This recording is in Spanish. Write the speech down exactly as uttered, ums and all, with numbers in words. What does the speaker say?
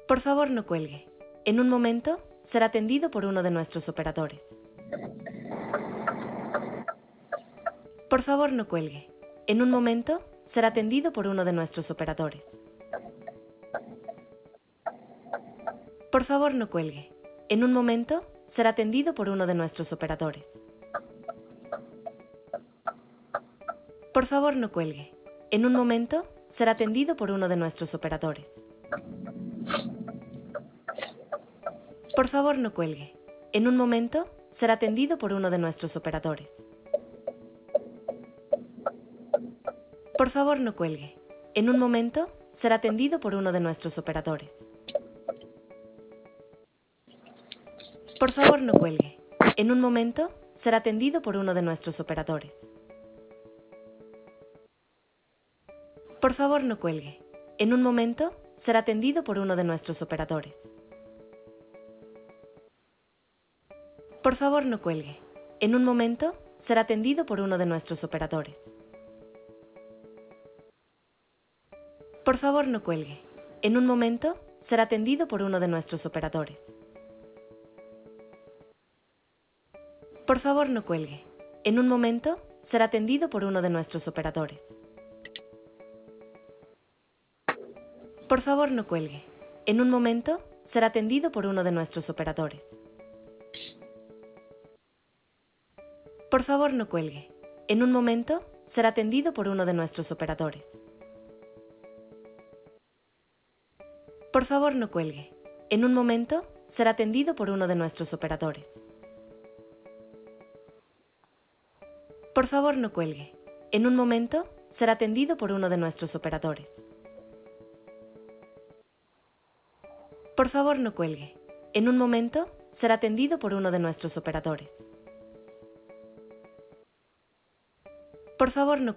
Por favor, no cuelgue. En un momento, será atendido por uno de nuestros operadores. Por favor, no cuelgue. En un momento, será atendido por uno de nuestros operadores. Por favor, no cuelgue. En un momento, será atendido por uno de nuestros operadores. Por favor, no cuelgue. En un momento, será atendido por uno de nuestros operadores. Por favor, no cuelgue. En un momento, será atendido por uno de nuestros operadores. Por favor, no cuelgue. En un momento, será atendido por uno de nuestros operadores. Por favor, no cuelgue. En un momento, será atendido por uno de nuestros operadores. Por favor, no cuelgue. En un momento, será atendido por uno de nuestros operadores. Por favor, no cuelgue. En un momento, será atendido por uno de nuestros operadores. Por favor, no cuelgue. En un momento, será atendido por uno de nuestros operadores. Por favor, no cuelgue. En un momento, será atendido por uno de nuestros operadores. Por favor, no cuelgue. En un momento, será atendido por uno de nuestros operadores. Por favor, no cuelgue. En un momento, será atendido por uno de nuestros operadores. Por favor, no cuelgue. En un momento, será atendido por uno de nuestros operadores. Por favor, no cuelgue. En un momento, será atendido por uno de nuestros operadores. Por favor, no cuelgue. En un momento, será atendido por uno de nuestros operadores. Por favor, no